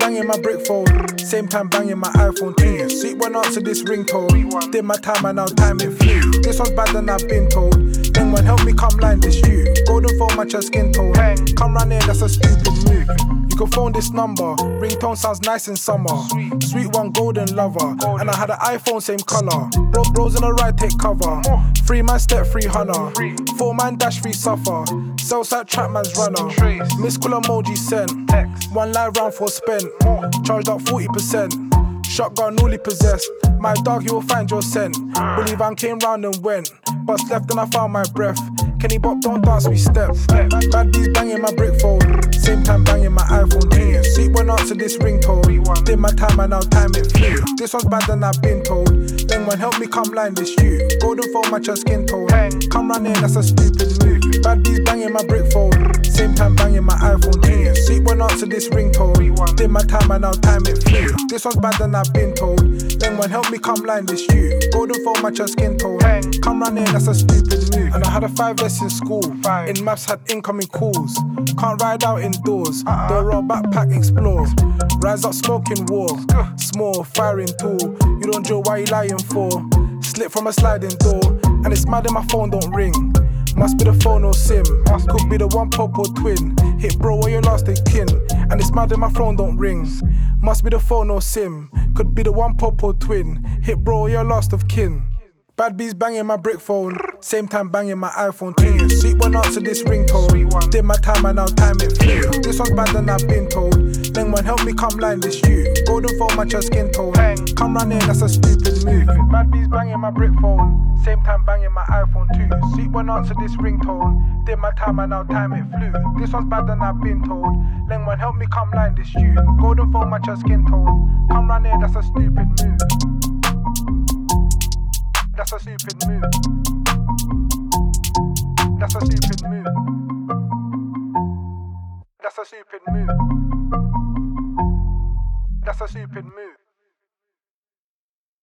banging my brick phone, same time banging my iPhone too. Sweet one answer this ringtone. Did my time and now time it flew. This one's bad than I've been told. Then one help me come line this you. Golden phone match your skin tone. Come round here, that's a stupid move. You can phone this number. Ringtone sounds nice in summer. Sweet one golden lover. And I had an iPhone same color. Bros in the ride take cover. 3 man step 300. 4 man dash 3 suffer. Southside trap man's runner. Miss call emoji sent. 1 live round 4 spent. Charged up 40%. Shotgun newly possessed. My dog, you will find your scent. Believe I came round and went. Bust left and I found my breath. Kenny Bop, don't dance, we step. Bad bees banging my brick phone. Same time banging my iPhone too. Sweet one answer this ringtone. Did my time and now time it flew. This one's bad than I've been told. Then one help me come line this you. Golden phone match your skin tone. Come round here, that's a stupid move. Bad bees banging my brick phone. Same time banging my iPhone too. Sweet one answer this ringtone. Did my time and now time it flew. This one's bad than I've been told. Then one help me come line this you. Golden phone match your skin tone. Come round here, that's a stupid move. And I had a 5S in school. In maths had incoming calls. Can't ride out indoors. The raw backpack explore. Rise up smoking war. Small firing tool. You don't drill, why you lying for? Slip from a sliding door. And it's mad in my phone don't ring. Must be the phone or SIM. Could be the one pop or twin. Hit bro or your last of kin. And it's mad in my phone don't ring. Must be the phone or SIM. Could be the one pop or twin. Hit bro or your last of kin. Bad bees banging my brick phone. Same time banging my iPhone too. Sweet one answer this ringtone. Did my time and now time it flew. This one's bad than I've been told. Then one help me come line this you. Golden phone match your skin tone. Come round here, that's a stupid move. Bad bees banging my brick phone. Same time banging my iPhone too. Sweet one answer this ringtone. Did my time and now time it flew. This one's bad than I've been told. Then one help me come line this you. Golden phone match your skin tone. Come round here, that's a stupid move. That's a stupid move. That's a stupid move. That's a stupid move. That's a stupid move.